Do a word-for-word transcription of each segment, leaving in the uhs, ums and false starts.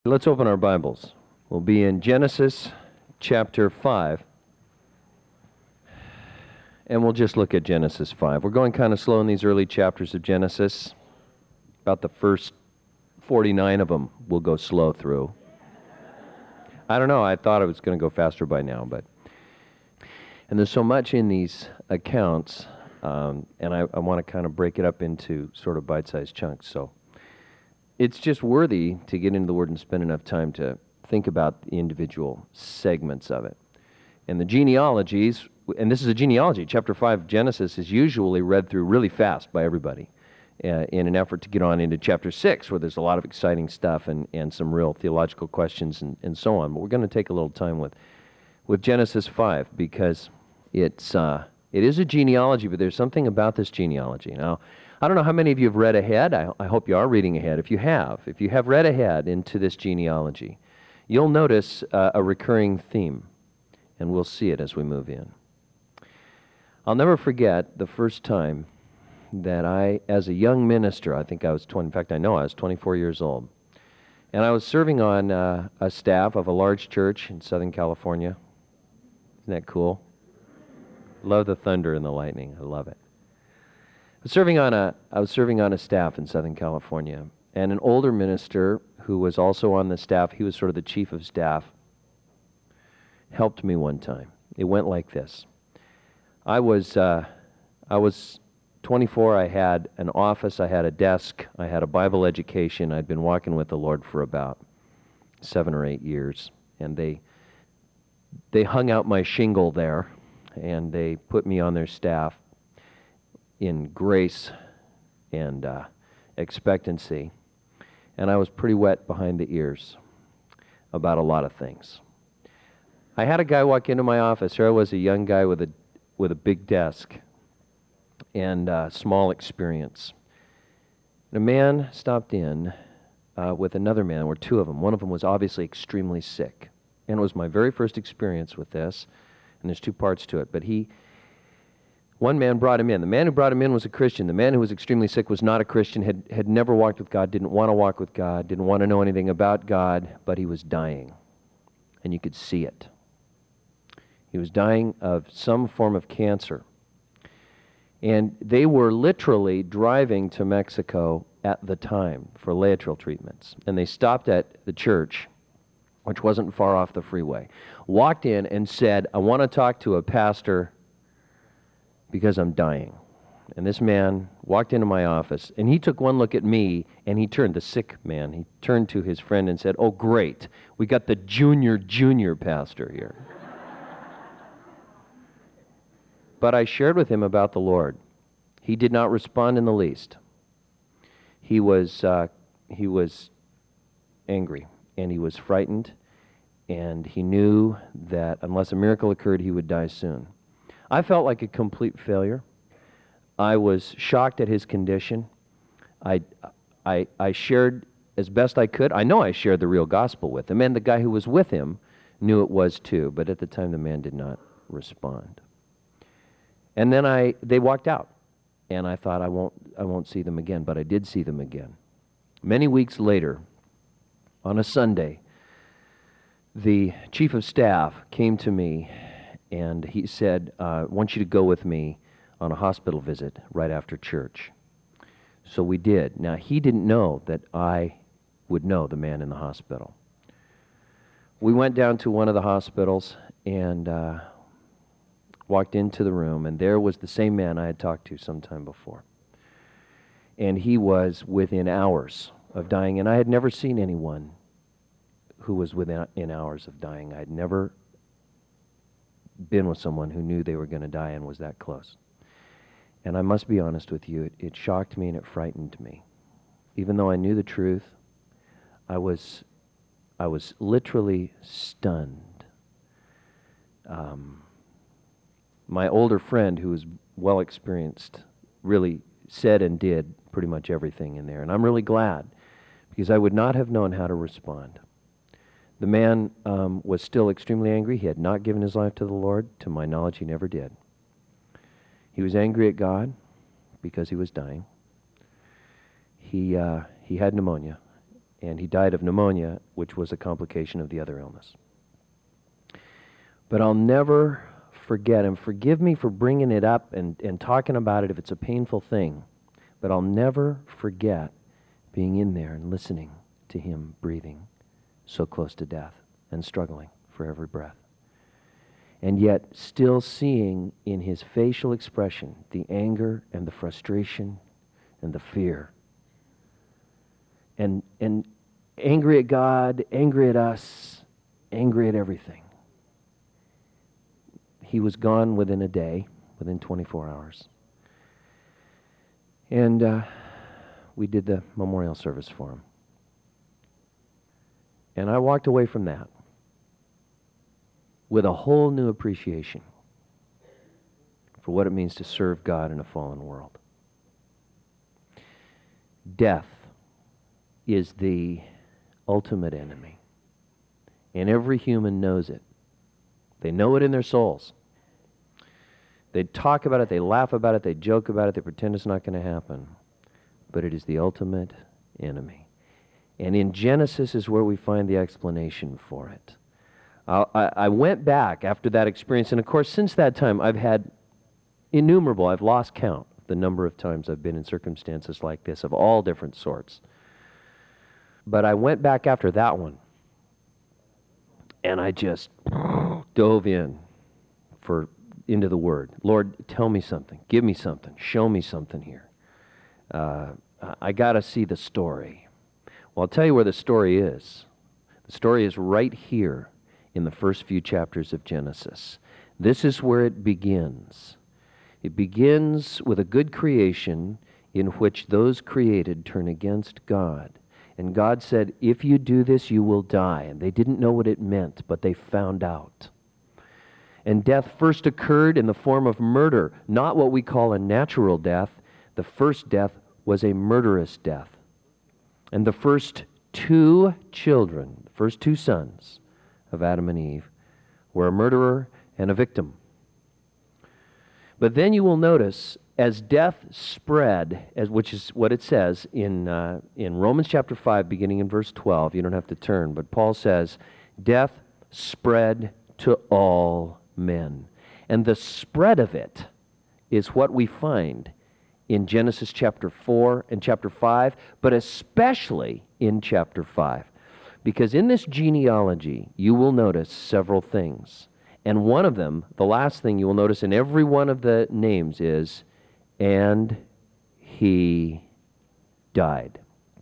Let's open our Bibles. We'll be in Genesis chapter five, and we'll just look at Genesis five. We're going kind of slow in these early chapters of Genesis. About the first forty-nine of them we'll go slow through. I don't know, I thought it was going to go faster by now, but... And there's so much in these accounts, um, and I, I want to kind of break it up into sort of bite-sized chunks, so... It's just worthy to get into the Word and spend enough time to think about the individual segments of it. And the genealogies, and this is a genealogy, chapter five of Genesis is usually read through really fast by everybody uh, in an effort to get on into chapter six, where there's a lot of exciting stuff and, and some real theological questions and, and so on. But we're going to take a little time with, with Genesis five because it's uh, it is a genealogy, but there's something about this genealogy. Now, I don't know how many of you have read ahead. I, I hope you are reading ahead. If you have, if you have read ahead into this genealogy, you'll notice uh, a recurring theme, and we'll see it as we move in. I'll never forget the first time that I, as a young minister, I think I was twenty, in fact I know I was twenty-four years old, and I was serving on uh, a staff of a large church in Southern California. Isn't that cool? Love the thunder and the lightning. I love it. I was serving on a, I was serving on a staff in Southern California, and an older minister who was also on the staff, he was sort of the chief of staff, helped me one time. It went like this. I was, uh, I was twenty-four, I had an office, I had a desk, I had a Bible education. I'd been walking with the Lord for about seven or eight years, and they, they hung out my shingle there, and they put me on their staff in grace and uh, expectancy, and I was pretty wet behind the ears about a lot of things. I had a guy walk into my office. Here I was, a young guy with a with a big desk and uh, small experience. And a man stopped in uh, with another man. There were two of them. One of them was obviously extremely sick, and it was my very first experience with this. And there's two parts to it, but he. One man brought him in. The man who brought him in was a Christian. The man who was extremely sick was not a Christian, had, had never walked with God, didn't want to walk with God, didn't want to know anything about God, but he was dying. And you could see it. He was dying of some form of cancer. And they were literally driving to Mexico at the time for laetrile treatments. And they stopped at the church, which wasn't far off the freeway, walked in and said, "I want to talk to a pastor because I'm dying." And this man walked into my office, and he took one look at me, and he turned, the sick man, he turned to his friend and said, "Oh, great, we got the junior, junior pastor here." But I shared with him about the Lord. He did not respond in the least. He was, uh, he was angry, and he was frightened, and he knew that unless a miracle occurred, he would die soon. I felt like a complete failure. I was shocked at his condition. I, I, I shared as best I could. I know I shared the real gospel with him, and the guy who was with him knew it was too, but at the time the man did not respond. And then I, they walked out, and I thought I won't, I won't see them again, but I did see them again. Many weeks later, on a Sunday, the chief of staff came to me, and he said, uh, "I want you to go with me on a hospital visit right after church." So we did. Now, he didn't know that I would know the man in the hospital. We went down to one of the hospitals and uh, walked into the room, and there was the same man I had talked to some time before. And he was within hours of dying, and I had never seen anyone who was within in hours of dying. I had never been with someone who knew they were going to die and was that close. And I must be honest with you, it, it shocked me and it frightened me. Even though I knew the truth, I was, I was literally stunned. Um, my older friend, who was well experienced, really said and did pretty much everything in there. And I'm really glad, because I would not have known how to respond. The man um, was still extremely angry. He had not given his life to the Lord. To my knowledge, he never did. He was angry at God because he was dying. He, uh, he had pneumonia, and he died of pneumonia, which was a complication of the other illness. But I'll never forget, and forgive me for bringing it up and, and talking about it if it's a painful thing, but I'll never forget being in there and listening to him breathing so close to death and struggling for every breath. And yet still seeing in his facial expression the anger and the frustration and the fear. And, and angry at God, angry at us, angry at everything. He was gone within a day, within twenty-four hours. And uh, we did the memorial service for him. And I walked away from that with a whole new appreciation for what it means to serve God in a fallen world. Death is the ultimate enemy, and every human knows it. They know it in their souls. They talk about it, they laugh about it, they joke about it, they pretend it's not going to happen. But it is the ultimate enemy. And in Genesis is where we find the explanation for it. I, I, I went back after that experience, and of course, since that time, I've had innumerable, I've lost count the number of times I've been in circumstances like this of all different sorts. But I went back after that one, and I just dove in for into the Word. Lord, tell me something. Give me something. Show me something here. Uh, I got to see the story. Well, I'll tell you where the story is. The story is right here in the first few chapters of Genesis. This is where it begins. It begins with a good creation in which those created turn against God. And God said, if you do this, you will die. And they didn't know what it meant, but they found out. And death first occurred in the form of murder, not what we call a natural death. The first death was a murderous death. And the first two children, the first two sons of Adam and Eve, were a murderer and a victim. But then you will notice, as death spread, as which is what it says in uh, in Romans chapter five, beginning in verse twelve, you don't have to turn, but Paul says, death spread to all men. And the spread of it is what we find in Genesis chapter four and chapter five, but especially in chapter five. Because in this genealogy, you will notice several things. And one of them, the last thing you will notice in every one of the names is, and he died.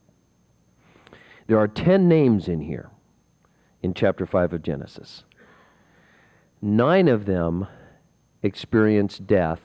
There are ten names in here in chapter five of Genesis. Nine of them experienced death.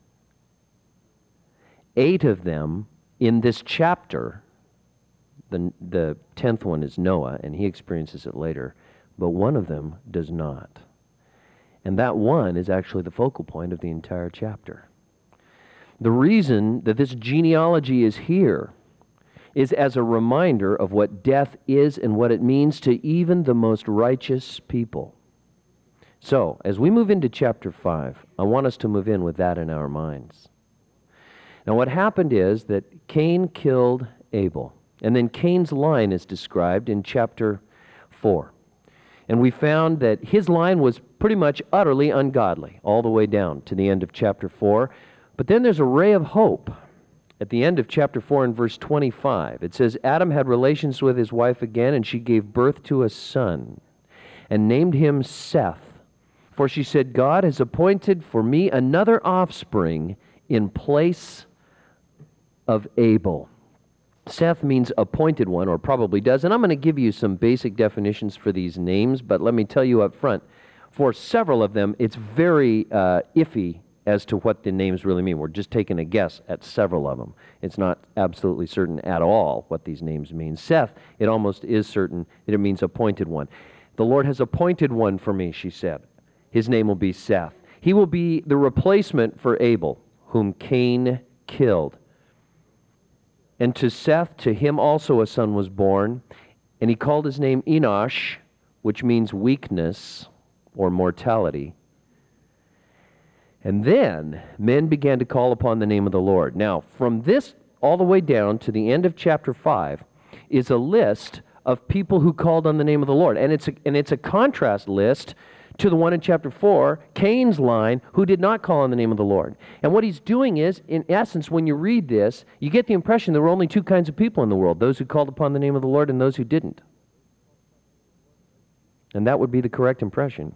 Eight of them in this chapter, the, the tenth one is Noah, and he experiences it later, but one of them does not. And that one is actually the focal point of the entire chapter. The reason that this genealogy is here is as a reminder of what death is and what it means to even the most righteous people. So, as we move into chapter five, I want us to move in with that in our minds. Now, what happened is that Cain killed Abel, and then Cain's line is described in chapter four. And we found that his line was pretty much utterly ungodly, all the way down to the end of chapter four. But then there's a ray of hope at the end of chapter four in verse twenty-five. It says, Adam had relations with his wife again, and she gave birth to a son, and named him Seth. For she said, God has appointed for me another offspring in place of Abel. Seth means appointed one, or probably does, and I'm going to give you some basic definitions for these names, but let me tell you up front, for several of them, it's very uh, iffy as to what the names really mean. We're just taking a guess at several of them. It's not absolutely certain at all what these names mean. Seth, it almost is certain that it means appointed one. The Lord has appointed one for me, she said. His name will be Seth. He will be the replacement for Abel, whom Cain killed. And to Seth, to him also a son was born, and he called his name Enosh, which means weakness or mortality. And then men began to call upon the name of the Lord. Now, from this all the way down to the end of chapter five is a list of people who called on the name of the Lord. And it's a, and it's a contrast list to the one in chapter four, Cain's line, who did not call on the name of the Lord. And what he's doing is, in essence, when you read this, you get the impression there were only two kinds of people in the world, those who called upon the name of the Lord and those who didn't. And that would be the correct impression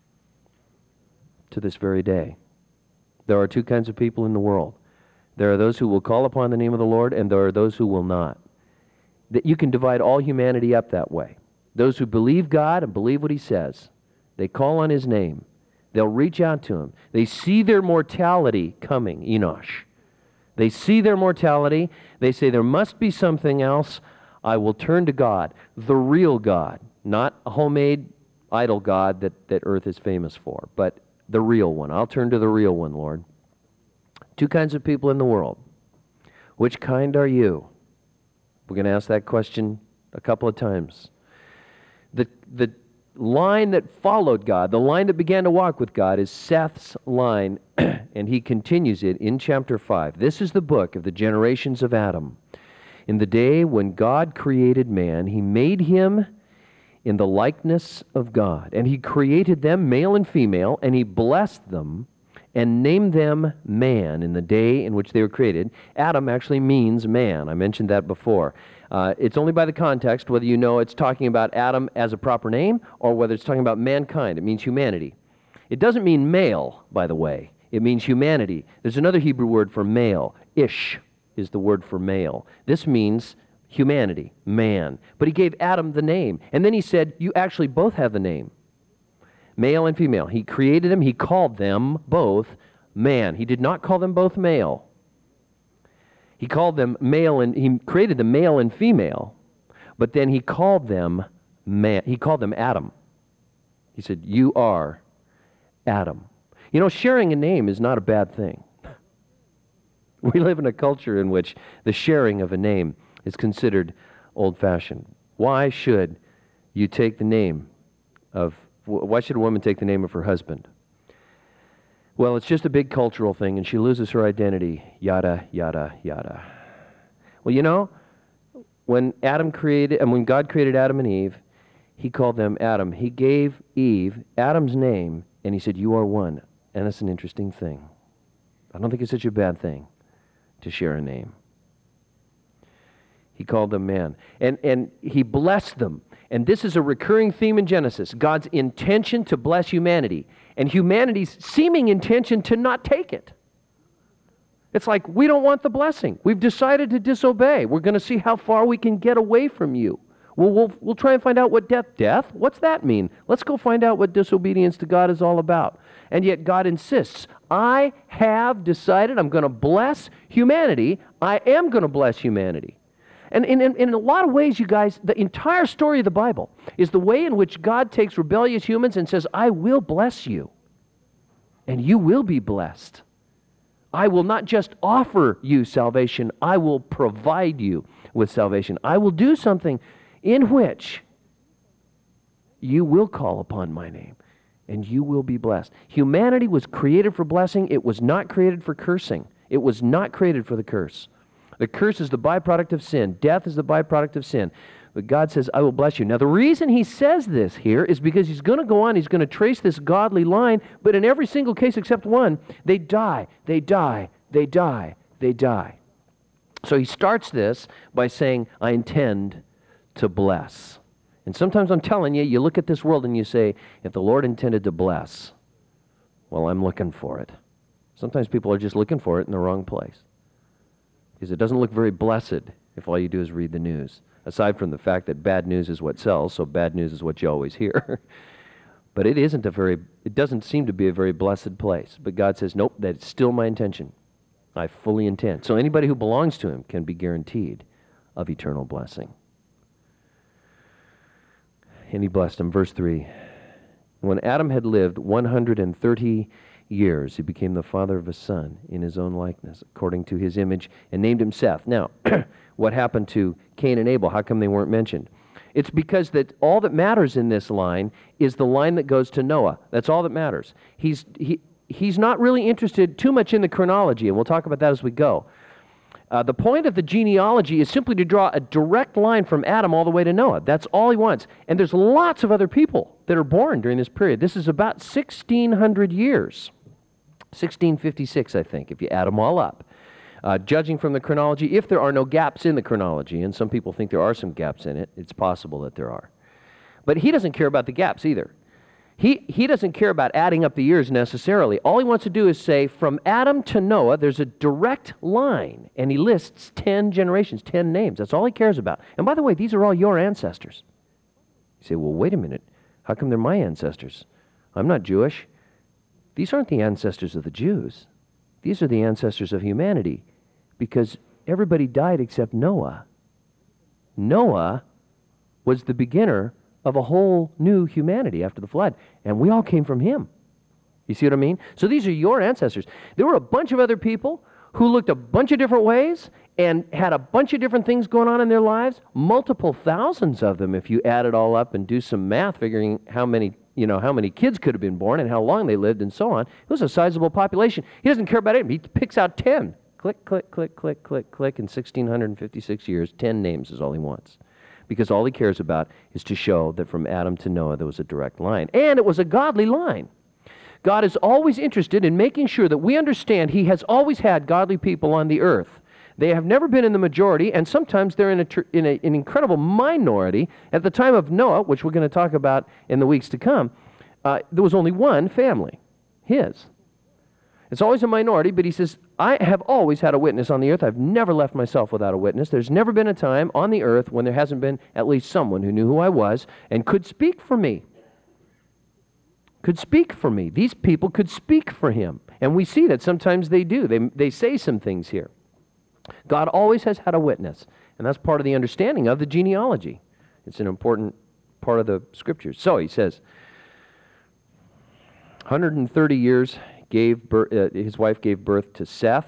to this very day. There are two kinds of people in the world. There are those who will call upon the name of the Lord, and there are those who will not. That you can divide all humanity up that way. Those who believe God and believe what He says, they call on His name. They'll reach out to Him. They see their mortality coming, Enosh. They see their mortality. They say, there must be something else. I will turn to God, the real God, not a homemade idol God that, that earth is famous for, but the real one. I'll turn to the real one, Lord. Two kinds of people in the world. Which kind are you? We're going to ask that question a couple of times. The, the line that followed God, the line that began to walk with God, is Seth's line, and he continues it in chapter five. This is the book of the generations of Adam. In the day when God created man, He made him in the likeness of God, and He created them, male and female, and He blessed them and named them man in the day in which they were created. Adam actually means man. I mentioned that before. Uh, it's only by the context whether you know it's talking about Adam as a proper name or whether it's talking about mankind. It means humanity. It doesn't mean male, by the way. It means humanity. There's another Hebrew word for male. Ish is the word for male. This means humanity, man. But He gave Adam the name. And then He said, you actually both have the name. Male and female. He created them. He called them both man. He did not call them both male. He called them male, and He created them male and female, but then He called them man. He called them Adam. He said, you are Adam. You know, sharing a name is not a bad thing. We live in a culture in which the sharing of a name is considered old-fashioned. Why should you take the name of, why should a woman take the name of her husband? Well, it's just a big cultural thing, and she loses her identity, yada, yada, yada. Well, you know, when Adam created, and when God created Adam and Eve, He called them Adam. He gave Eve Adam's name, and He said, you are one. And that's an interesting thing. I don't think it's such a bad thing to share a name. He called them man. And, and He blessed them. And this is a recurring theme in Genesis, God's intention to bless humanity, and humanity's seeming intention to not take it. It's like, we don't want the blessing. We've decided to disobey. We're going to see how far we can get away from you. Well, we'll, we'll try and find out what death, death? What's that mean? Let's go find out what disobedience to God is all about. And yet God insists, I have decided I'm going to bless humanity. I am going to bless humanity. And in, in, in a lot of ways, you guys, the entire story of the Bible is the way in which God takes rebellious humans and says, I will bless you, and you will be blessed. I will not just offer you salvation, I will provide you with salvation. I will do something in which you will call upon my name, and you will be blessed. Humanity was created for blessing. It was not created for cursing. It was not created for the curse. The curse is the byproduct of sin. Death is the byproduct of sin. But God says, I will bless you. Now, the reason He says this here is because He's going to go on, He's going to trace this godly line, but in every single case except one, they die, they die, they die, they die. So He starts this by saying, I intend to bless. And sometimes I'm telling you, you look at this world and you say, if the Lord intended to bless, well, I'm looking for it. Sometimes people are just looking for it in the wrong place. Because it doesn't look very blessed if all you do is read the news. Aside from the fact that bad news is what sells, so bad news is what you always hear. But it isn't a very, it doesn't seem to be a very blessed place. But God says, nope, that's still my intention. I fully intend. So anybody who belongs to Him can be guaranteed of eternal blessing. And He blessed him. Verse three. When Adam had lived one hundred thirty years, he became the father of a son in his own likeness, according to his image, and named him Seth. Now, what happened to Cain and Abel? How come they weren't mentioned? It's because that all that matters in this line is the line that goes to Noah. That's all that matters. He's, he, he's not really interested too much in the chronology, and we'll talk about that as we go. Uh, the point of the genealogy is simply to draw a direct line from Adam all the way to Noah. That's all he wants. And there's lots of other people that are born during this period. This is about sixteen hundred years. sixteen fifty-six, I think, if you add them all up. Uh, judging from the chronology, if there are no gaps in the chronology, and some people think there are some gaps in it, it's possible that there are. But he doesn't care about the gaps either. He, he doesn't care about adding up the years necessarily. All he wants to do is say, from Adam to Noah, there's a direct line. And he lists ten generations, ten names. That's all he cares about. And by the way, these are all your ancestors. You say, well, wait a minute. How come they're my ancestors? I'm not Jewish. These aren't the ancestors of the Jews. These are the ancestors of humanity. Because everybody died except Noah. Noah was the beginner of a whole new humanity after the flood. And we all came from him. You see what I mean? So these are your ancestors. There were a bunch of other people who looked a bunch of different ways and had a bunch of different things going on in their lives. Multiple thousands of them if you add it all up and do some math figuring how many, you know, how many kids could have been born and how long they lived and so on. It was a sizable population. He doesn't care about it. He picks out ten. Click, click, click, click, click, click. In sixteen fifty-six years, ten names is all he wants. Because all he cares about is to show that from Adam to Noah there was a direct line. And it was a godly line. God is always interested in making sure that we understand he has always had godly people on the earth. They have never been in the majority, and sometimes they're in, a, in a, an incredible minority. At the time of Noah, which we're going to talk about in the weeks to come, uh, there was only one family, his. It's always a minority, but he says, I have always had a witness on the earth. I've never left myself without a witness. There's never been a time on the earth when there hasn't been at least someone who knew who I was and could speak for me. Could speak for me. These people could speak for him. And we see that sometimes they do. They, they say some things here. God always has had a witness. And that's part of the understanding of the genealogy. It's an important part of the scriptures. So he says, one hundred thirty years gave birth, uh, his wife gave birth to Seth,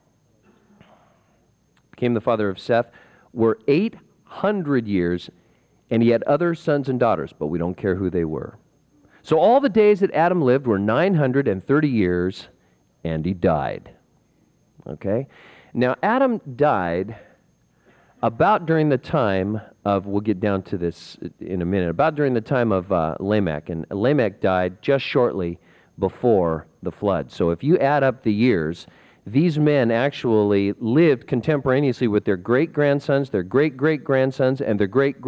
became the father of Seth, were eight hundred years, and he had other sons and daughters, but we don't care who they were. So all the days that Adam lived were nine hundred thirty years, and he died. Okay? Now, Adam died about during the time of, we'll get down to this in a minute, about during the time of uh, Lamech, and Lamech died just shortly before the flood. So if you add up the years, these men actually lived contemporaneously with their great-grandsons, their great-great-grandsons, and their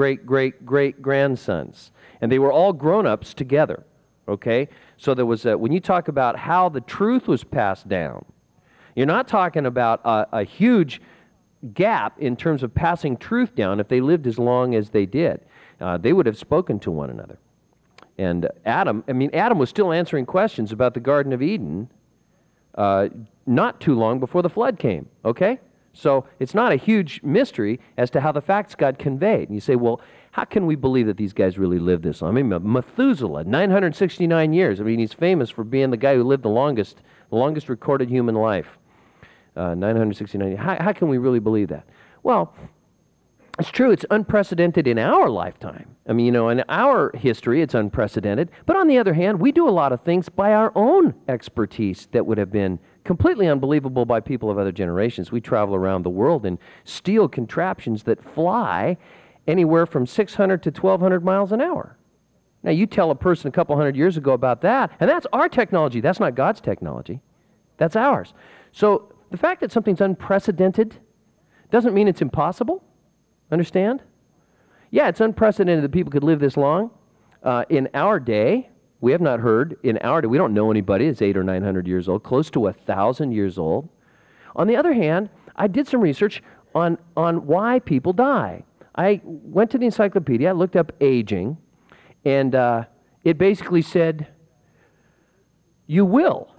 great-great-great-great-grandsons. And they were all grown-ups together, okay? So there was a, when you talk about how the truth was passed down, you're not talking about a, a huge gap in terms of passing truth down if they lived as long as they did. Uh, they would have spoken to one another. And Adam, I mean, Adam was still answering questions about the Garden of Eden uh, not too long before the flood came, okay? So it's not a huge mystery as to how the facts got conveyed. And you say, well, how can we believe that these guys really lived this long? I mean, Methuselah, nine hundred sixty-nine years. I mean, he's famous for being the guy who lived the longest, the longest recorded human life. Uh, nine hundred sixty-nine. How, how can we really believe that? Well, it's true, it's unprecedented in our lifetime. I mean, you know, in our history, it's unprecedented. But on the other hand, we do a lot of things by our own expertise that would have been completely unbelievable by people of other generations. We travel around the world in steel contraptions that fly anywhere from six hundred to twelve hundred miles an hour. Now, you tell a person a couple hundred years ago about that, and that's our technology. That's not God's technology. That's ours. So the fact that something's unprecedented doesn't mean it's impossible. Understand? Yeah, it's unprecedented that people could live this long. Uh, in our day, we have not heard, in our day, we don't know anybody that's eight or nine hundred years old, close to a thousand years old. On the other hand, I did some research on, on why people die. I went to the encyclopedia, I looked up aging, and uh, it basically said, you will.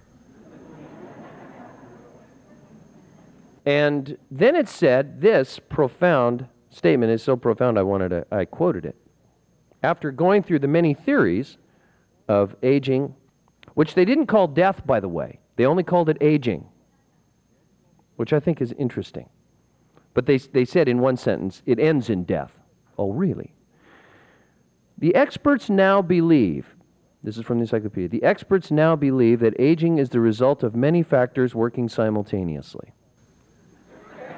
And then it said this profound statement. Is so profound I wanted to, I quoted it. After going through the many theories of aging, which they didn't call death, by the way. They only called it aging, which I think is interesting. But they, they said in one sentence, it ends in death. Oh, really? The experts now believe, this is from the encyclopedia, the experts now believe that aging is the result of many factors working simultaneously.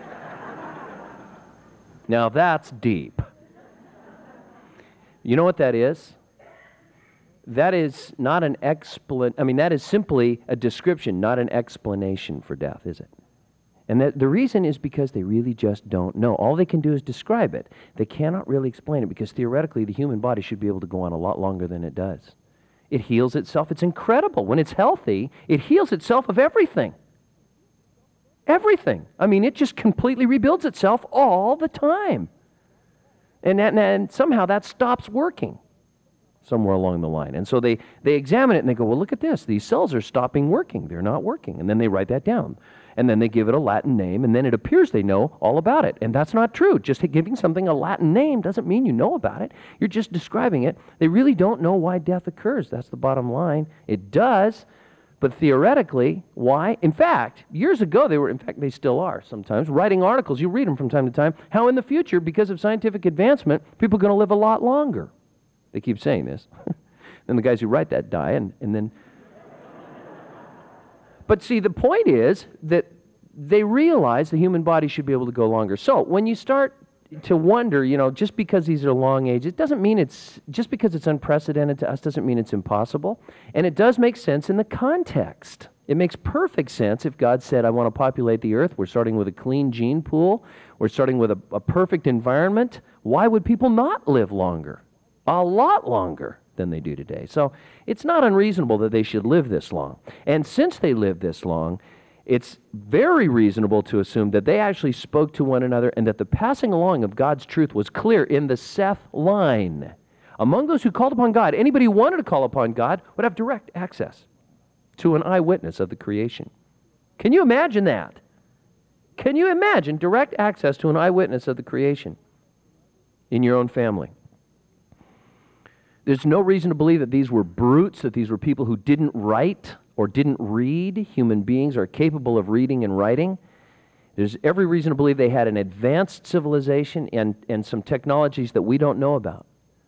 Now that's deep. You know what that is? That is not an explan. I mean, that is simply a description, not an explanation for death, is it? And that the reason is because they really just don't know. All they can do is describe it. They cannot really explain it because theoretically the human body should be able to go on a lot longer than it does. It heals itself. It's incredible. When it's healthy, it heals itself of everything. Everything. I mean, it just completely rebuilds itself all the time. And, that, and somehow that stops working somewhere along the line. And so they, they examine it and they go, well, look at this. These cells are stopping working. They're not working. And then they write that down. And then they give it a Latin name, and then it appears they know all about it. And that's not true. Just giving something a Latin name doesn't mean you know about it. You're just describing it. They really don't know why death occurs. That's the bottom line. It does, but theoretically, why? In fact, years ago, they were, in fact, they still are sometimes, writing articles. You read them from time to time, how in the future, because of scientific advancement, people are going to live a lot longer. They keep saying this. Then the guys who write that die, and, and then... But see, the point is that they realize the human body should be able to go longer. So when you start to wonder, you know, just because these are long ages, it doesn't mean it's, just because it's unprecedented to us doesn't mean it's impossible. And it does make sense in the context. It makes perfect sense if God said, I want to populate the earth. We're starting with a clean gene pool. We're starting with a, a perfect environment. Why would people not live longer? A lot longer than they do today. So it's not unreasonable that they should live this long. And since they live this long, it's very reasonable to assume that they actually spoke to one another and that the passing along of God's truth was clear in the Seth line. Among those who called upon God, anybody who wanted to call upon God would have direct access to an eyewitness of the creation. Can you imagine that? Can you imagine direct access to an eyewitness of the creation in your own family? There's no reason to believe that these were brutes, that these were people who didn't write or didn't read. Human beings are capable of reading and writing. There's every reason to believe they had an advanced civilization and, and some technologies that we don't know about.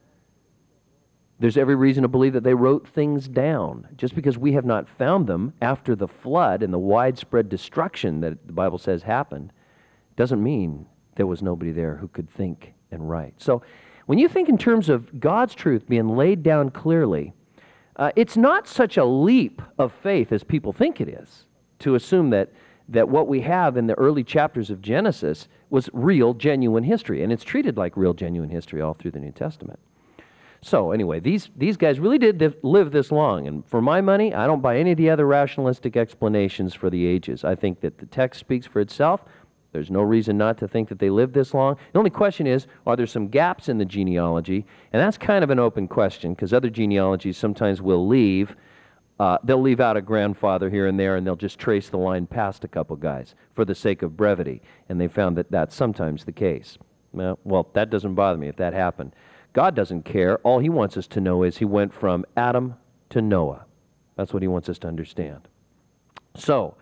There's every reason to believe that they wrote things down. Just because we have not found them after the flood and the widespread destruction that the Bible says happened, doesn't mean there was nobody there who could think and write. So when you think in terms of God's truth being laid down clearly, uh, it's not such a leap of faith as people think it is to assume that, that what we have in the early chapters of Genesis was real, genuine history. And it's treated like real, genuine history all through the New Testament. So anyway, these, these guys really did live this long. And for my money, I don't buy any of the other rationalistic explanations for the ages. I think that the text speaks for itself. There's no reason not to think that they lived this long. The only question is, are there some gaps in the genealogy? And that's kind of an open question, because other genealogies sometimes will leave. Uh, they'll leave out a grandfather here and there, and they'll just trace the line past a couple guys for the sake of brevity. And they found that that's sometimes the case. Well, well, that doesn't bother me if that happened. God doesn't care. All he wants us to know is he went from Adam to Noah. That's what he wants us to understand. So,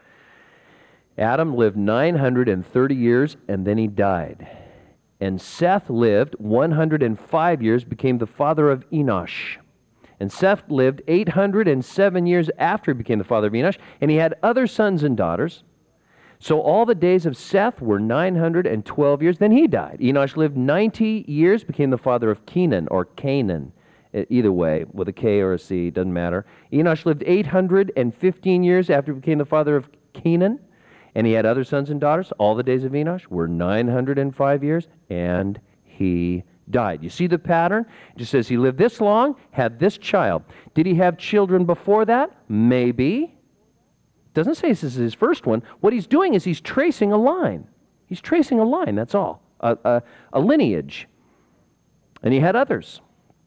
Adam lived nine hundred thirty years, and then he died. And Seth lived one hundred five years, became the father of Enosh. And Seth lived eight hundred seven years after he became the father of Enosh, and he had other sons and daughters. So all the days of Seth were nine hundred twelve years, then he died. Enosh lived ninety years, became the father of Kenan, or Canaan. Either way, with a K or a C, doesn't matter. Enosh lived eight hundred fifteen years after he became the father of Kenan. And he had other sons and daughters. All the days of Enosh were nine hundred five years, and he died. You see the pattern? It just says he lived this long, had this child. Did he have children before that? Maybe. It doesn't say this is his first one. What he's doing is he's tracing a line. He's tracing a line, that's all. A, a, a lineage. And he had others.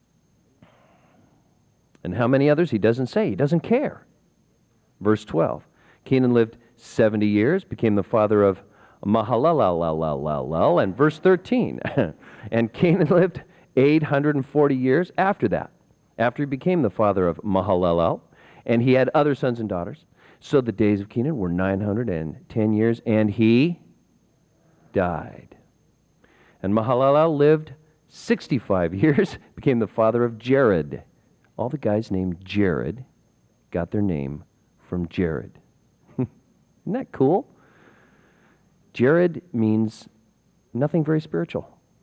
And how many others? He doesn't say. He doesn't care. Verse twelve. Kenan lived seventy years, became the father of Mahalalel, and verse thirteen. And Canaan lived eight hundred forty years after that, after he became the father of Mahalalel, and he had other sons and daughters. So the days of Kenan were nine hundred ten years, and he died. And Mahalalel lived sixty-five years, became the father of Jared. All the guys named Jared got their name from Jared. Isn't that cool? Jared means nothing very spiritual.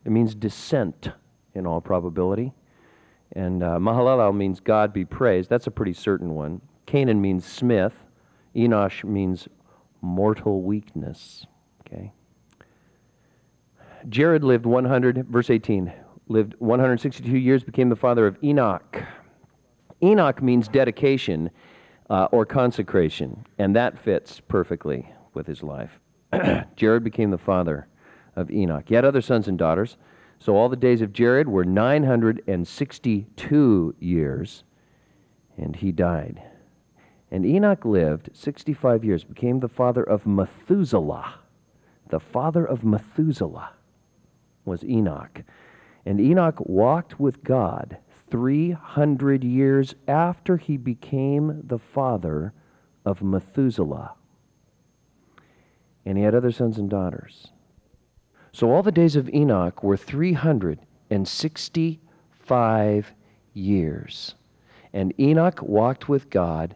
It means descent in all probability. And uh, Mahalalel means God be praised. That's a pretty certain one. Canaan means smith. Enosh means mortal weakness. Okay. Jared lived one hundred, verse eighteen, lived one hundred sixty-two years, became the father of Enoch. Enoch means dedication uh, or consecration, and that fits perfectly with his life. Jared became the father of Enoch. He had other sons and daughters. So all the days of Jared were nine hundred sixty-two years, and he died. And Enoch lived sixty-five years, became the father of Methuselah. The father of Methuselah was Enoch. And Enoch walked with God three hundred years after he became the father of Methuselah. And he had other sons and daughters. So all the days of Enoch were three hundred sixty-five years. And Enoch walked with God,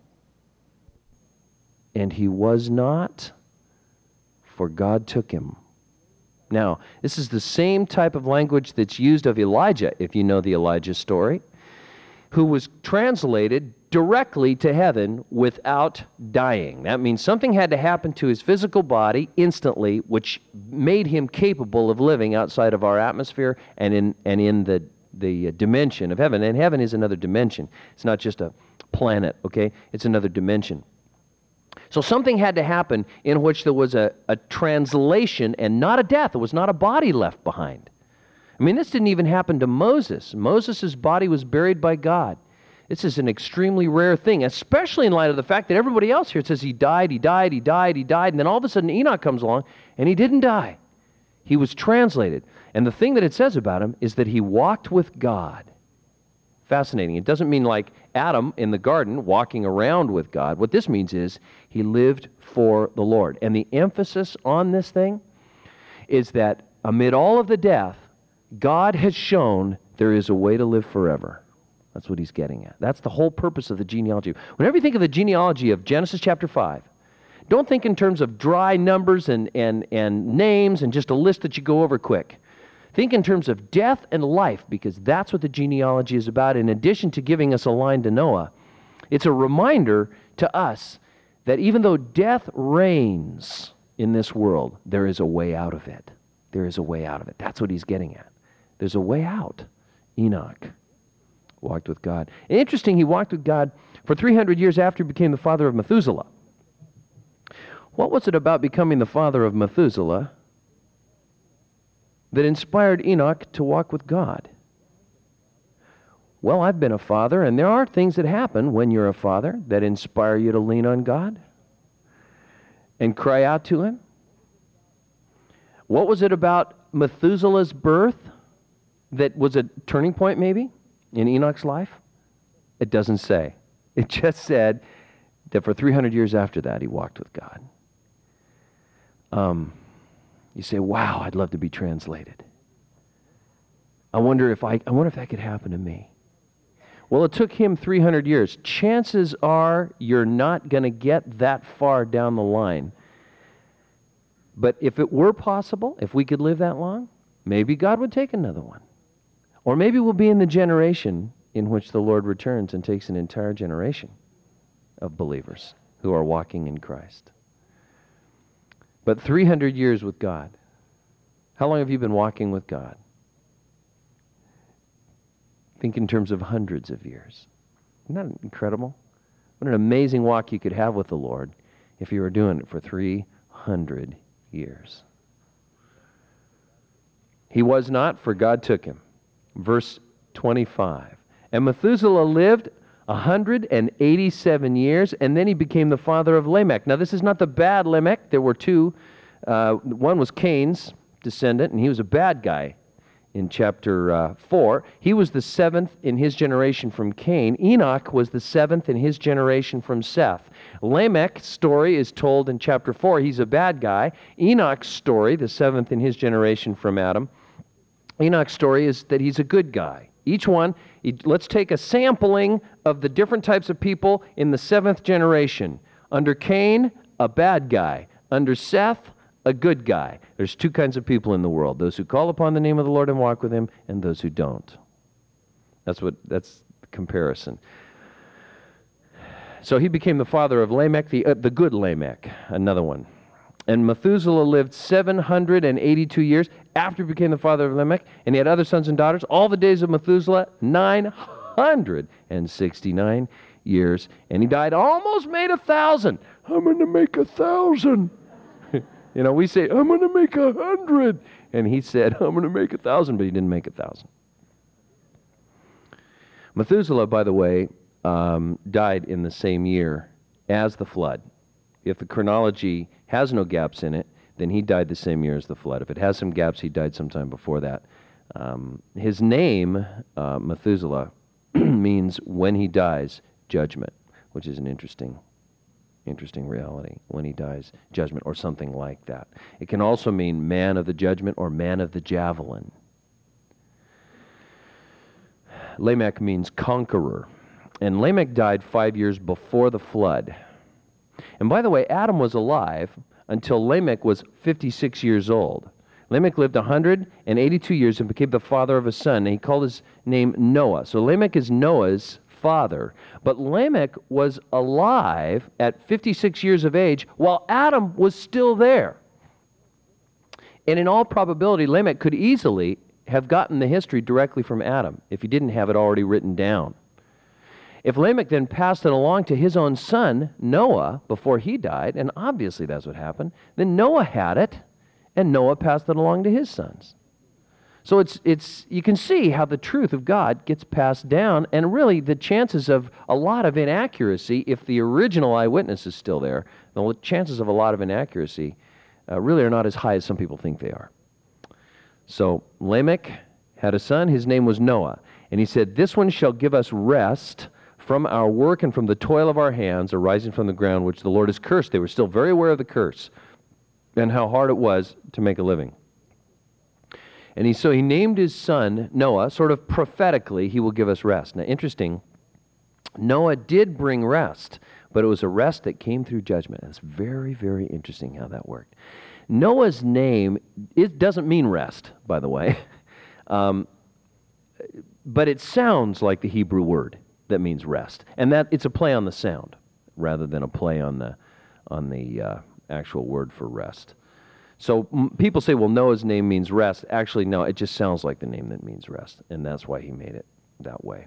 and he was not, for God took him. Now, this is the same type of language that's used of Elijah, if you know the Elijah story, who was translated directly to heaven without dying. That means something had to happen to his physical body instantly, which made him capable of living outside of our atmosphere and in and in the, the dimension of heaven. And heaven is another dimension. It's not just a planet, okay? It's another dimension. So something had to happen in which there was a, a translation and not a death. It was not a body left behind. I mean, this didn't even happen to Moses. Moses' body was buried by God. This is an extremely rare thing, especially in light of the fact that everybody else here says he died, he died, he died, he died, and then all of a sudden Enoch comes along, and he didn't die. He was translated. And the thing that it says about him is that he walked with God. Fascinating. It doesn't mean like Adam in the garden walking around with God. What this means is he lived for the Lord. And the emphasis on this thing is that amid all of the death, God has shown there is a way to live forever. That's what he's getting at. That's the whole purpose of the genealogy. Whenever you think of the genealogy of Genesis chapter five, don't think in terms of dry numbers and, and, and names and just a list that you go over quick. Think in terms of death and life, because that's what the genealogy is about. In addition to giving us a line to Noah, it's a reminder to us that even though death reigns in this world, there is a way out of it. There is a way out of it. That's what he's getting at. There's a way out. Enoch walked with God. And interesting, he walked with God for three hundred years after he became the father of Methuselah. What was it about becoming the father of Methuselah that inspired Enoch to walk with God? Well, I've been a father, and there are things that happen when you're a father that inspire you to lean on God and cry out to him. What was it about Methuselah's birth that was a turning point maybe in Enoch's life? It doesn't say. It just said that for three hundred years after that, he walked with God. Um, you say, wow, I'd love to be translated. I wonder if I, I wonder if that could happen to me. Well, it took him three hundred years. Chances are you're not going to get that far down the line. But if it were possible, if we could live that long, maybe God would take another one. Or maybe we'll be in the generation in which the Lord returns and takes an entire generation of believers who are walking in Christ. But three hundred years with God. How long have you been walking with God? Think in terms of hundreds of years. Isn't that incredible? What an amazing walk you could have with the Lord if you were doing it for three hundred years. He was not, for God took him. Verse twenty-five. And Methuselah lived one hundred eighty-seven years, and then he became the father of Lamech. Now, this is not the bad Lamech. There were two. Uh, one was Cain's descendant, and he was a bad guy in chapter uh, four. He was the seventh in his generation from Cain. Enoch was the seventh in his generation from Seth. Lamech's story is told in chapter four. He's a bad guy. Enoch's story, the seventh in his generation from Adam, Enoch's story is that he's a good guy. Each one, let's take a sampling of the different types of people in the seventh generation. Under Cain, a bad guy. Under Seth, a good guy. There's two kinds of people in the world, those who call upon the name of the Lord and walk with him, and those who don't. That's what, that's the comparison. So he became the father of Lamech, the, uh, the good Lamech, another one. And Methuselah lived seven hundred eighty-two years after he became the father of Lamech, and he had other sons and daughters. All the days of Methuselah, nine hundred sixty-nine years, and he died, almost made a thousand. I'm going to make a thousand. You know, we say, I'm going to make a hundred. And he said, I'm going to make a thousand, but he didn't make a thousand. Methuselah, by the way, um, died in the same year as the flood. If the chronology has no gaps in it, then he died the same year as the flood. If it has some gaps, he died sometime before that. Um, his name, uh, Methuselah, means when he dies, judgment, which is an interesting, interesting reality. When he dies, judgment, or something like that. It can also mean man of the judgment or man of the javelin. Lamech means conqueror. And Lamech died five years before the flood. And by the way, Adam was alive until Lamech was fifty-six years old. Lamech lived one hundred eighty-two years and became the father of a son, and he called his name Noah. So Lamech is Noah's father. But Lamech was alive at fifty-six years of age while Adam was still there. And in all probability, Lamech could easily have gotten the history directly from Adam if he didn't have it already written down. If Lamech then passed it along to his own son, Noah, before he died, and obviously that's what happened, then Noah had it, and Noah passed it along to his sons. So it's, it's, you can see how the truth of God gets passed down, and really the chances of a lot of inaccuracy, if the original eyewitness is still there, the chances of a lot of inaccuracy uh, really are not as high as some people think they are. So Lamech had a son, his name was Noah, and he said, "This one shall give us rest from our work and from the toil of our hands arising from the ground, which the Lord has cursed." They were still very aware of the curse and how hard it was to make a living. And he, so he named his son Noah, sort of prophetically, he will give us rest. Now, interesting, Noah did bring rest, but it was a rest that came through judgment. It's very, very interesting how that worked. Noah's name, it doesn't mean rest, by the way, um, but it sounds like the Hebrew word that means rest, and that it's a play on the sound rather than a play on the on the uh, actual word for rest. So m- people say, well, Noah's name means rest. Actually, no, it just sounds like the name that means rest, and that's why he made it that way.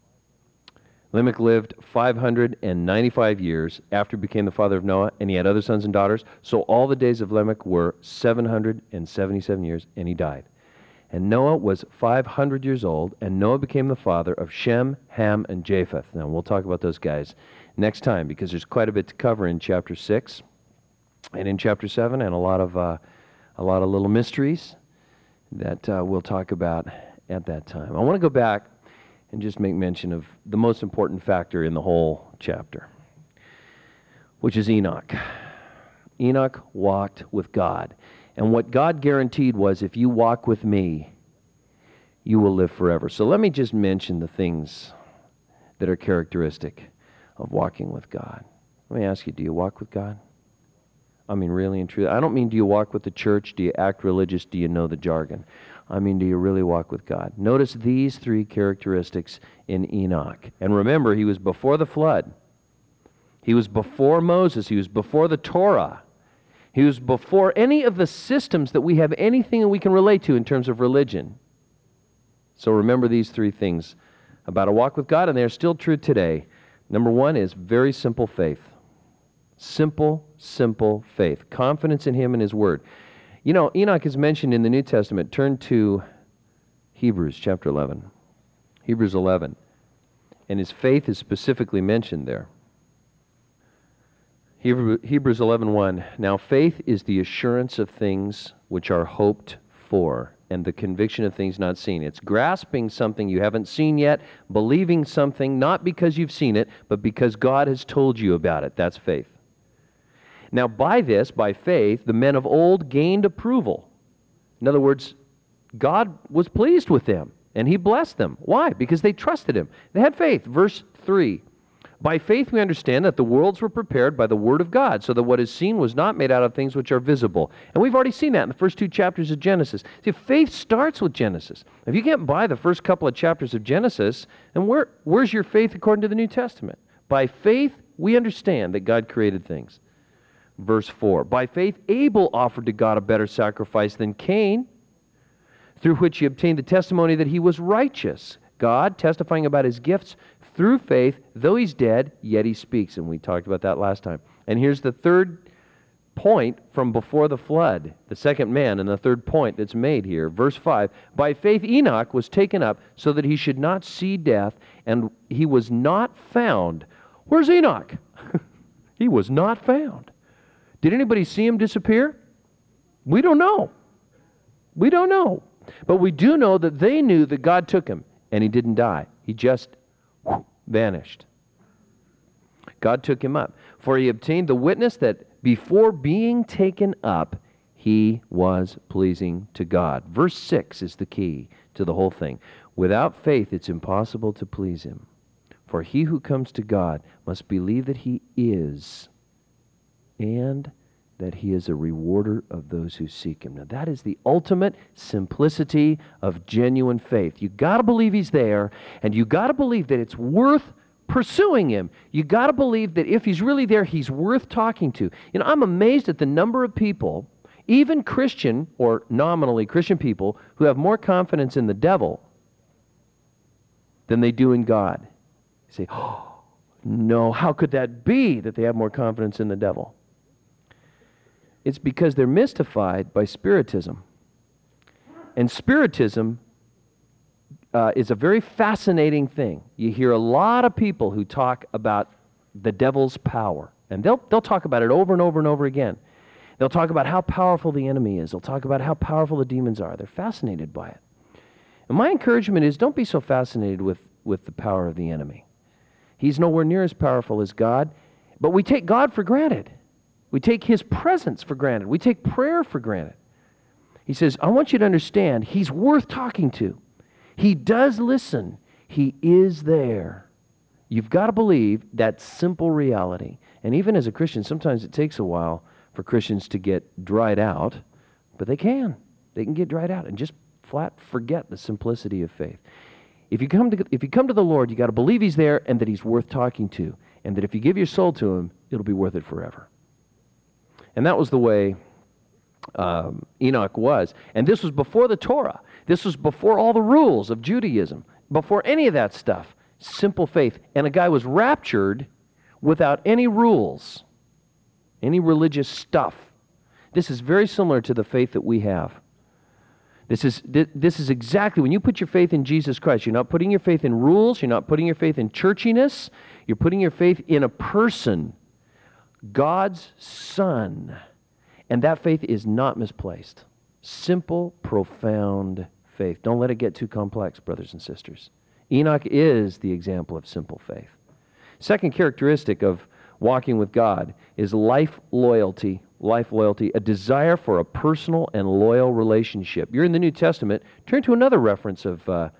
Lamech lived five hundred ninety-five years after he became the father of Noah, and he had other sons and daughters. So all the days of Lamech were seven hundred seventy-seven years, and he died. And Noah was five hundred years old, and Noah became the father of Shem, Ham, and Japheth. Now, we'll talk about those guys next time, because there's quite a bit to cover in chapter six and in chapter seven, and a lot of uh, a lot of little mysteries that uh, we'll talk about at that time. I want to go back and just make mention of the most important factor in the whole chapter, which is Enoch. Enoch walked with God. And what God guaranteed was, if you walk with me, you will live forever. So let me just mention the things that are characteristic of walking with God. Let me ask you, do you walk with God? I mean, really and truly. I don't mean, do you walk with the church? Do you act religious? Do you know the jargon? I mean, do you really walk with God? Notice these three characteristics in Enoch. And remember, he was before the flood. He was before Moses. He was before the Torah. He was before any of the systems that we have anything that we can relate to in terms of religion. So remember these three things about a walk with God, and they're still true today. Number one is very simple faith. Simple, simple faith. Confidence in Him and His Word. You know, Enoch is mentioned in the New Testament. Turn to Hebrews chapter eleven. Hebrews eleven. And his faith is specifically mentioned there. Hebrews eleven one. Now faith is the assurance of things which are hoped for, and the conviction of things not seen. It's grasping something you haven't seen yet, believing something not because you've seen it, but because God has told you about it. That's faith. Now by this, by faith, the men of old gained approval. In other words, God was pleased with them, and He blessed them. Why? Because they trusted Him. They had faith. Verse three. By faith we understand that the worlds were prepared by the word of God, so that what is seen was not made out of things which are visible. And we've already seen that in the first two chapters of Genesis. See, faith starts with Genesis. If you can't buy the first couple of chapters of Genesis, then where, where's your faith according to the New Testament? By faith we understand that God created things. Verse four, by faith Abel offered to God a better sacrifice than Cain, through which he obtained the testimony that he was righteous, God testifying about his gifts through faith, though he's dead, yet he speaks. And we talked about that last time. And here's the third point from before the flood, the second man, and the third point that's made here. Verse five, by faith Enoch was taken up so that he should not see death, and he was not found. Where's Enoch? He was not found. Did anybody see him disappear? We don't know. We don't know. But we do know that they knew that God took him, and he didn't die. He just whew, vanished. God took him up. For he obtained the witness that before being taken up, he was pleasing to God. Verse six is the key to the whole thing. Without faith, it's impossible to please him. For he who comes to God must believe that he is, and that he is a rewarder of those who seek him. Now that is the ultimate simplicity of genuine faith. You got to believe he's there, and you got to believe that it's worth pursuing him. You got to believe that if he's really there, he's worth talking to. You know, I'm amazed at the number of people, even Christian or nominally Christian people, who have more confidence in the devil than they do in God. You say, oh, no, how could that be that they have more confidence in the devil? It's because they're mystified by Spiritism. And Spiritism uh, is a very fascinating thing. You hear a lot of people who talk about the devil's power. And they'll, they'll talk about it over and over and over again. They'll talk about how powerful the enemy is. They'll talk about how powerful the demons are. They're fascinated by it. And my encouragement is, don't be so fascinated with, with the power of the enemy. He's nowhere near as powerful as God, but we take God for granted. We take his presence for granted. We take prayer for granted. He says, I want you to understand, he's worth talking to. He does listen. He is there. You've got to believe that simple reality. And even as a Christian, sometimes it takes a while for Christians to get dried out, but they can. They can get dried out and just flat forget the simplicity of faith. If you come to, if you come to the Lord, you got to believe he's there and that he's worth talking to, and that if you give your soul to him, it'll be worth it forever. And that was the way um, Enoch was. And this was before the Torah. This was before all the rules of Judaism, before any of that stuff. Simple faith. And a guy was raptured without any rules, any religious stuff. This is very similar to the faith that we have. This is, this is exactly, when you put your faith in Jesus Christ, you're not putting your faith in rules, you're not putting your faith in churchiness, you're putting your faith in a person, God's Son. And that faith is not misplaced. Simple, profound faith. Don't let it get too complex, brothers and sisters. Enoch is the example of simple faith. Second characteristic of walking with God is life loyalty. Life loyalty, a desire for a personal and loyal relationship. You're in the New Testament. Turn to another reference of, uh,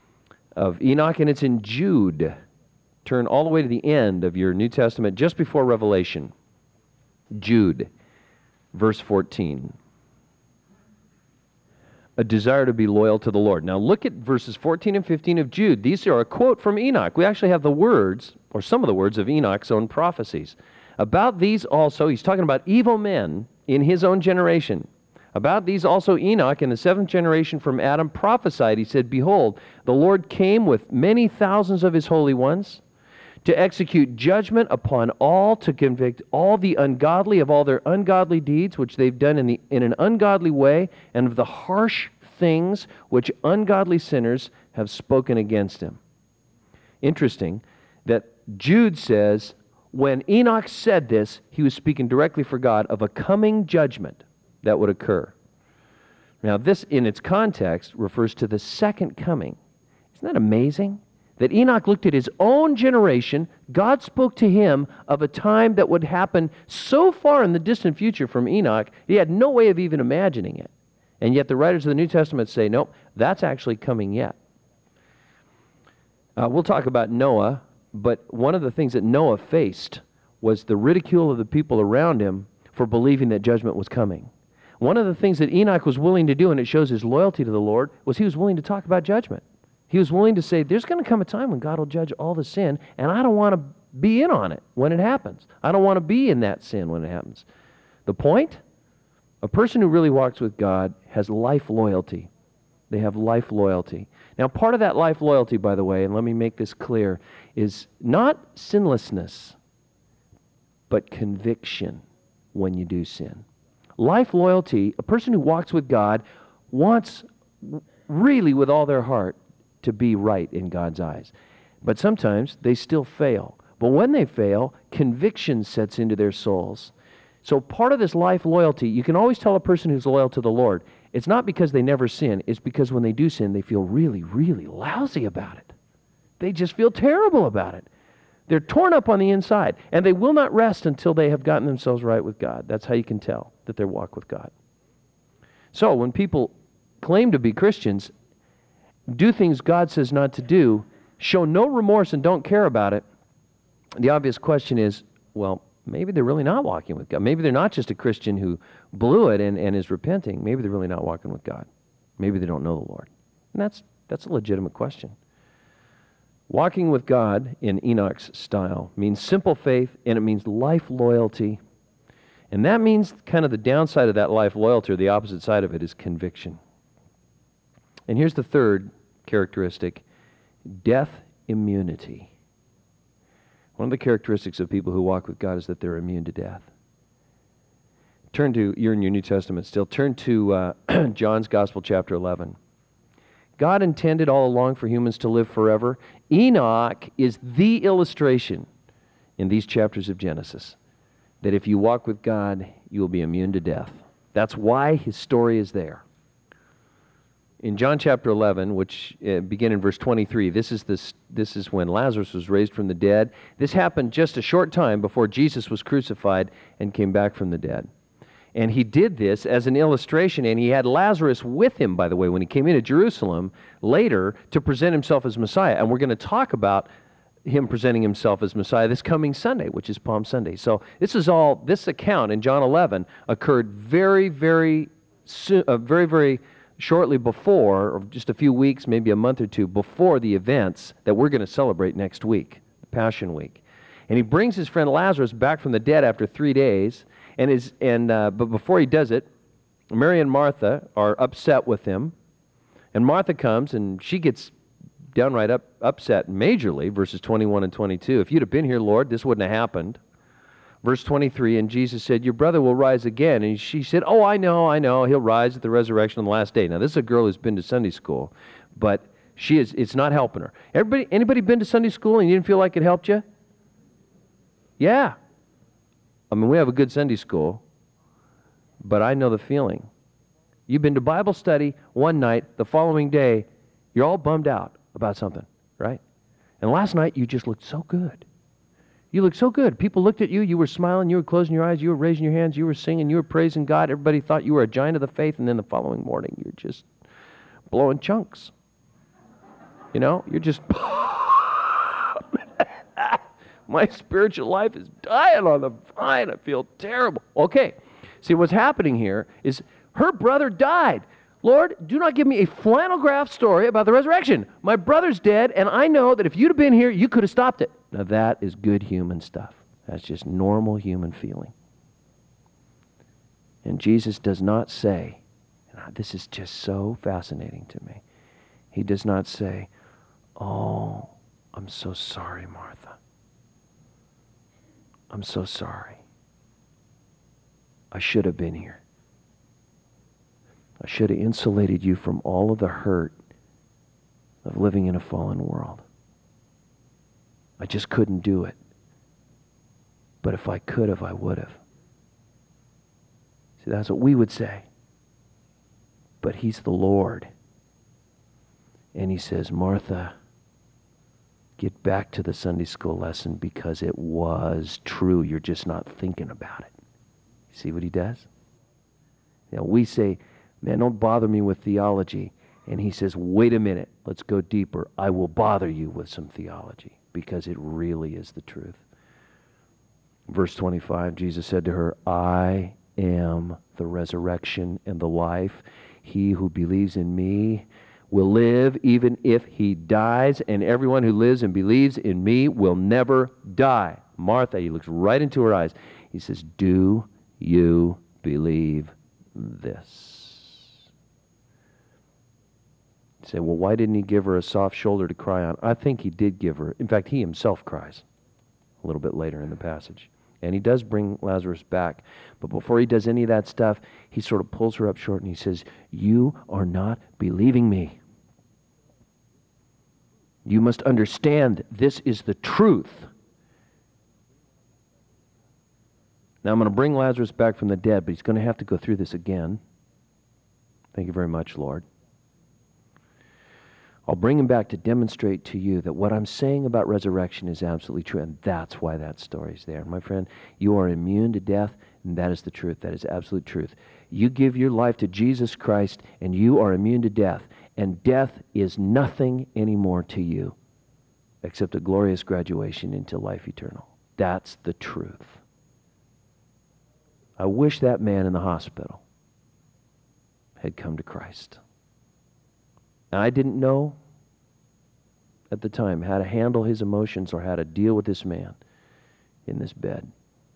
of Enoch, and it's in Jude. Turn all the way to the end of your New Testament, just before Revelation. Jude, verse fourteen. A desire to be loyal to the Lord. Now look at verses fourteen and fifteen of Jude. These are a quote from Enoch. We actually have the words, or some of the words of Enoch's own prophecies. About these also, he's talking about evil men in his own generation. About these also Enoch in the seventh generation from Adam prophesied. He said, behold, the Lord came with many thousands of his holy ones to execute judgment upon all, to convict all the ungodly of all their ungodly deeds, which they've done in, the, in an ungodly way, and of the harsh things which ungodly sinners have spoken against him. Interesting that Jude says, when Enoch said this, he was speaking directly for God of a coming judgment that would occur. Now, this in its context refers to the second coming. Isn't that amazing? That Enoch looked at his own generation, God spoke to him of a time that would happen so far in the distant future from Enoch, he had no way of even imagining it. And yet the writers of the New Testament say, nope, that's actually coming yet. Uh, we'll talk about Noah But one of the things that Noah faced was the ridicule of the people around him for believing that judgment was coming. One of the things that Enoch was willing to do, and it shows his loyalty to the Lord, was he was willing to talk about judgment. He was willing to say, there's going to come a time when God will judge all the sin, and I don't want to be in on it when it happens. I don't want to be in that sin when it happens. The point? A person who really walks with God has life loyalty. They have life loyalty. Now, part of that life loyalty, by the way, and let me make this clear, is not sinlessness, but conviction when you do sin. Life loyalty, a person who walks with God wants really with all their heart to be right in God's eyes. But sometimes they still fail. But when they fail, conviction sets into their souls. So part of this life loyalty, you can always tell a person who's loyal to the Lord, it's not because they never sin, it's because when they do sin, they feel really, really lousy about it. They just feel terrible about it. They're torn up on the inside, and they will not rest until they have gotten themselves right with God. That's how you can tell that they walk with God. So when people claim to be Christians, do things God says not to do, show no remorse and don't care about it, the obvious question is, well, maybe they're really not walking with God. Maybe they're not just a Christian who blew it and, and is repenting. Maybe they're really not walking with God. Maybe they don't know the Lord. And that's, that's a legitimate question. Walking with God in Enoch's style means simple faith, and it means life loyalty. And that means kind of the downside of that life loyalty, or the opposite side of it, is conviction. And here's the third characteristic, death immunity. One of the characteristics of people who walk with God is that they're immune to death. Turn to, you're in your New Testament still, turn to uh, John's Gospel, chapter eleven. God intended all along for humans to live forever. Enoch is the illustration in these chapters of Genesis that if you walk with God, you will be immune to death. That's why his story is there. In John chapter eleven, which uh, begin in verse twenty-three, this is, this, this is when Lazarus was raised from the dead. This happened just a short time before Jesus was crucified and came back from the dead. And he did this as an illustration, and he had Lazarus with him, by the way, when he came into Jerusalem later to present himself as Messiah. And we're going to talk about him presenting himself as Messiah this coming Sunday, which is Palm Sunday. So this is all, this account in John eleven occurred very, very soon, uh, very, very shortly before, or just a few weeks, maybe a month or two before the events that we're going to celebrate next week, Passion Week. And he brings his friend Lazarus back from the dead after three days, and is and uh, but before he does it, Mary and Martha are upset with him, and Martha comes and she gets downright up, upset majorly, verses twenty-one and twenty-two. If you'd have been here, Lord, this wouldn't have happened. Verse twenty-three, and Jesus said, your brother will rise again. And she said, oh, I know, I know, he'll rise at the resurrection on the last day. Now, this is a girl who's been to Sunday school, but she is, it's not helping her. Everybody, anybody been to Sunday school and you didn't feel like it helped you? Yeah. I mean, we have a good Sunday school, but I know the feeling. You've been to Bible study one night, the following day, you're all bummed out about something, right? And last night, you just looked so good. You looked so good. People looked at you, you were smiling, you were closing your eyes, you were raising your hands, you were singing, you were praising God. Everybody thought you were a giant of the faith, and then the following morning, you're just blowing chunks. You know, you're just, my spiritual life is dying on the vine. I feel terrible. Okay, see what's happening here is her brother died. Lord, do not give me a flannel graph story about the resurrection. My brother's dead, and I know that if you'd have been here, you could have stopped it. Now that is good human stuff. That's just normal human feeling. And Jesus does not say, and this is just so fascinating to me, he does not say, oh, I'm so sorry, Martha. I'm so sorry. I should have been here. I should have insulated you from all of the hurt of living in a fallen world. I just couldn't do it. But if I could have, I would have. See, that's what we would say. But he's the Lord. And he says, Martha, get back to the Sunday school lesson because it was true. You're just not thinking about it. See what he does? You know, we say, man, don't bother me with theology. And he says, wait a minute, let's go deeper. I will bother you with some theology. because it really is the truth. Verse twenty-five, Jesus said to her, I am the resurrection and the life. He who believes in me will live even if he dies, and everyone who lives and believes in me will never die. Martha, he looks right into her eyes. He says, do you believe this? You say, well, why didn't he give her a soft shoulder to cry on? I think he did give her. In fact, he himself cries a little bit later in the passage. And he does bring Lazarus back. But before he does any of that stuff, he sort of pulls her up short and he says, you are not believing me. You must understand this is the truth. Now I'm going to bring Lazarus back from the dead, but he's going to have to go through this again. Thank you very much, Lord. I'll bring him back to demonstrate to you that what I'm saying about resurrection is absolutely true, and that's why that story's there. My friend, you are immune to death, and that is the truth. That is absolute truth. You give your life to Jesus Christ, and you are immune to death, and death is nothing anymore to you except a glorious graduation into life eternal. That's the truth. I wish that man in the hospital had come to Christ. And I didn't know at the time how to handle his emotions or how to deal with this man in this bed.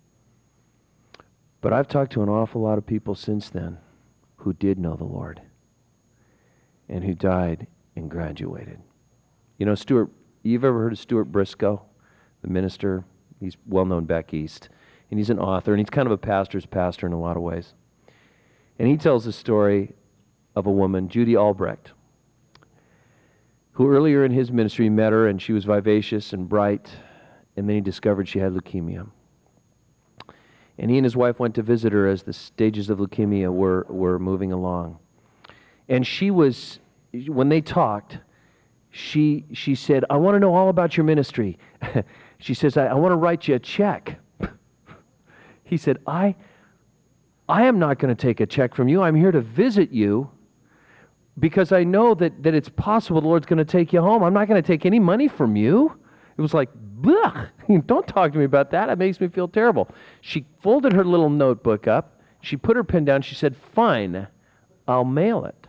But I've talked to an awful lot of people since then who did know the Lord and who died and graduated. You know, Stuart, you've ever heard of Stuart Briscoe, the minister? He's well known back east. And he's an author, and he's kind of a pastor's pastor in a lot of ways. And he tells the story of a woman, Judy Albrecht, who earlier in his ministry met her, and she was vivacious and bright, and then he discovered she had leukemia. And he and his wife went to visit her as the stages of leukemia were, were moving along. And she was, when they talked, she, she said, I want to know all about your ministry. She says, I, I want to write you a check. He said, I, I am not going to take a check from you. I'm here to visit you because I know that, that it's possible the Lord's going to take you home. I'm not going to take any money from you. It was like, blech, don't talk to me about that. It makes me feel terrible. She folded her little notebook up. She put her pen down. She said, fine, I'll mail it.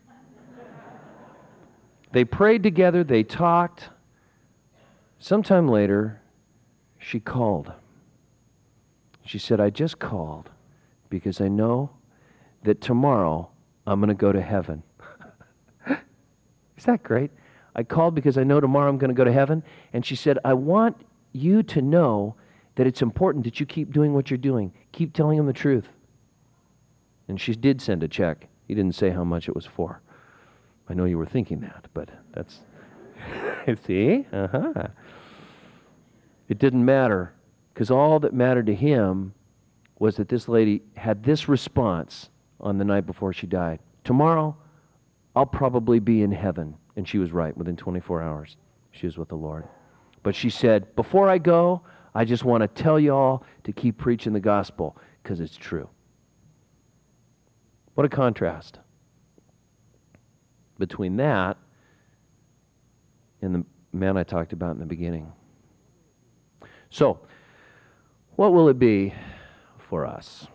They prayed together. They talked. Sometime later, she called. She said, I just called because I know that tomorrow I'm going to go to heaven. Is that great? I called because I know tomorrow I'm going to go to heaven. And she said, I want you to know that it's important that you keep doing what you're doing. Keep telling him the truth. And she did send a check. He didn't say how much it was for. I know you were thinking that, but that's... See? Uh-huh. It didn't matter. Because all that mattered to him was that this lady had this response on the night before she died. Tomorrow, I'll probably be in heaven. And she was right. Within twenty-four hours, she was with the Lord. But she said, before I go, I just want to tell you all to keep preaching the gospel because it's true. What a contrast between that and the man I talked about in the beginning. So, what will it be for us?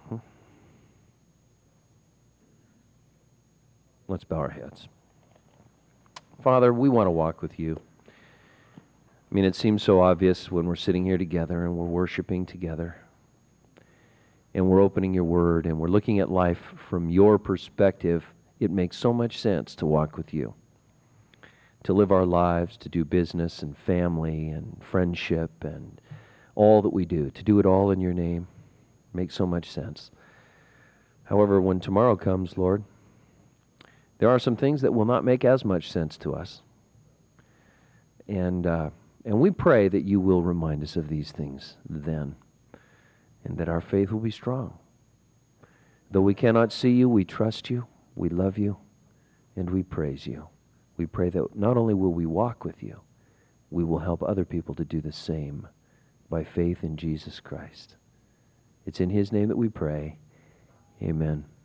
Let's bow our heads. Father, we want to walk with you. I mean, it seems so obvious when we're sitting here together and we're worshiping together and we're opening your word and we're looking at life from your perspective. It makes so much sense to walk with you, to live our lives, to do business and family and friendship and all that we do, to do it all in your name. Makes so much sense. However, when tomorrow comes, Lord, there are some things that will not make as much sense to us. And uh, and we pray that you will remind us of these things then, and that our faith will be strong. Though we cannot see you, we trust you, we love you, and we praise you. We pray that not only will we walk with you, we will help other people to do the same by faith in Jesus Christ. It's in his name that we pray. Amen.